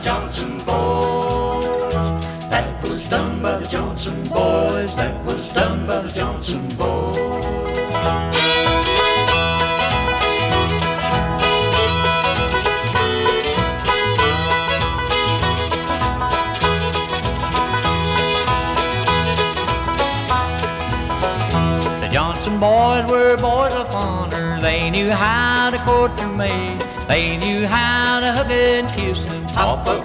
Johnson boys. That was done by the Johnson boys. That was done by the Johnson boys. The Johnson boys were boys of honor. They knew how to court their maid. They knew how to hug and kiss and Papa